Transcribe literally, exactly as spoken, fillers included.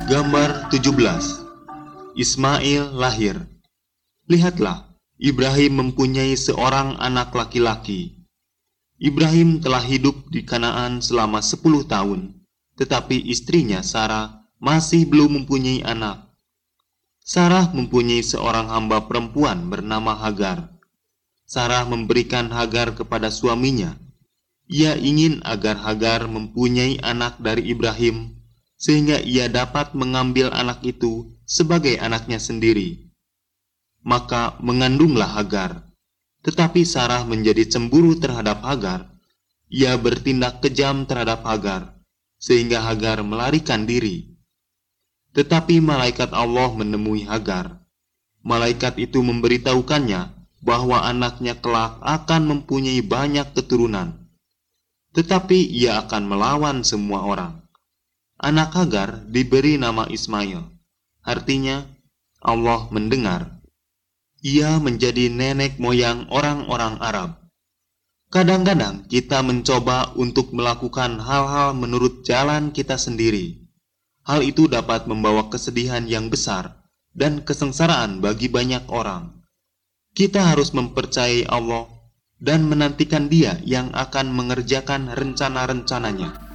Gambar tujuh belas. Ismail lahir. Lihatlah, Ibrahim mempunyai seorang anak laki-laki. Ibrahim telah hidup di Kanaan selama sepuluh tahun, tetapi istrinya Sarah masih belum mempunyai anak. Sarah mempunyai seorang hamba perempuan bernama Hagar. Sarah memberikan Hagar kepada suaminya. Ia ingin agar Hagar mempunyai anak dari Ibrahim, sehingga ia dapat mengambil anak itu sebagai anaknya sendiri. Maka mengandunglah Hagar. Tetapi Sarah menjadi cemburu terhadap Hagar. Ia bertindak kejam terhadap Hagar, sehingga Hagar melarikan diri. Tetapi malaikat Allah menemui Hagar. Malaikat itu memberitahukannya bahwa anaknya kelak akan mempunyai banyak keturunan. Tetapi ia akan melawan semua orang. Anak Hagar diberi nama Ismail. Artinya, Allah mendengar. Ia menjadi nenek moyang orang-orang Arab. Kadang-kadang kita mencoba untuk melakukan hal-hal menurut jalan kita sendiri. Hal itu dapat membawa kesedihan yang besar dan kesengsaraan bagi banyak orang. Kita harus mempercayai Allah dan menantikan Dia yang akan mengerjakan rencana-rencananya.